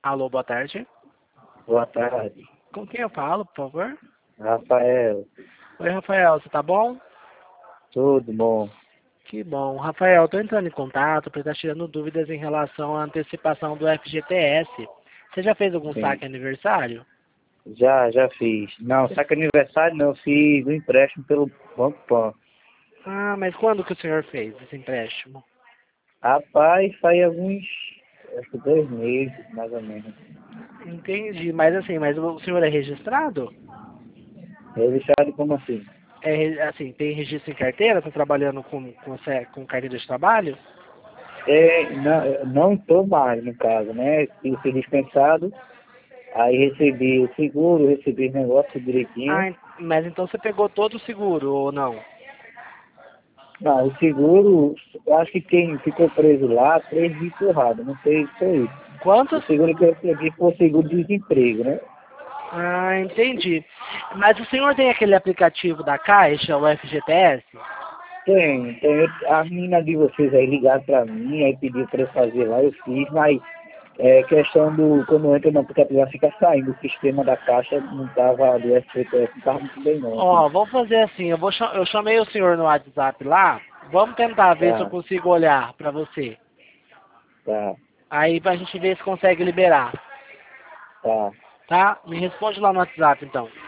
Alô, boa tarde. Boa tarde, Com quem eu falo, por favor? Rafael. Oi, Rafael, você tá bom? Tudo bom? Que bom. Rafael, tô entrando em contato para estar tirando dúvidas em relação à antecipação do FGTS. Você já fez algum Sim. saque aniversário? Já fiz. Não, saca aniversário não, eu fiz um empréstimo pelo Banco Pan. Ah, mas quando que o senhor fez esse empréstimo? Rapaz, faz alguns, acho que 2 meses, mais ou menos. Entendi, mas assim, mas o senhor é registrado? Registrado como assim? Assim, tem registro em carteira? Tá trabalhando com carteira de trabalho? Não estou mais, no caso, né? Fui dispensado, aí recebi o seguro, recebi os negócios direitinho. Ah, mas então você pegou todo o seguro ou não? Não, o seguro, eu acho que quem ficou preso lá, 3 mil porrada, não sei se foi isso. O Quantos? seguro que eu recebi foi o seguro de desemprego, né? Ah, entendi. Mas o senhor tem aquele aplicativo da Caixa, o FGTS? Tem. A menina de vocês aí ligaram pra mim, aí pediu pra eu fazer lá, eu fiz, mas questão do, quando entra no aplicativo, ela fica saindo, o sistema da caixa não tava, do FGTS não tava muito bem não, assim. Ó, vamos fazer assim, eu chamei o senhor no WhatsApp lá, vamos tentar ver se eu Tá, consigo olhar pra você. tá, Aí pra gente ver se consegue liberar, tá. tá? Me responde lá no WhatsApp então.